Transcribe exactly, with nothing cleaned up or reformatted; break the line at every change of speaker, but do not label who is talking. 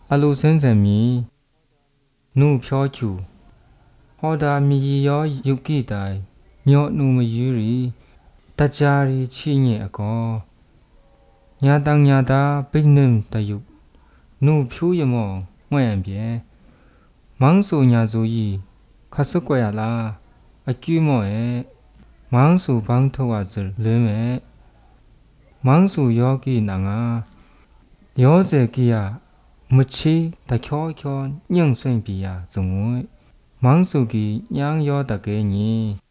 အလိုစင်းစံမီနုဖြောချူဟောဒါမီယောယုကိတိုင်မြော့နုမယူရီတကြရီချီညေအကောညာတန်ညာတာပိနှင်တယုနုဖြူယမောငွဲ့ံပြေမန်းဆူညာဇူယီခဆုကွယ်ရလားအကျူးမော့ရဲ့မန်းဆူဘန်းထောဝါဇလဲမဲ့မန်းဆူယောဂီနာငါယောဇေကီယာမချီတချောချောညံ့ဆွင့်ပြရဇုံငွေမန်းဆူကီညံယောတကဲညီ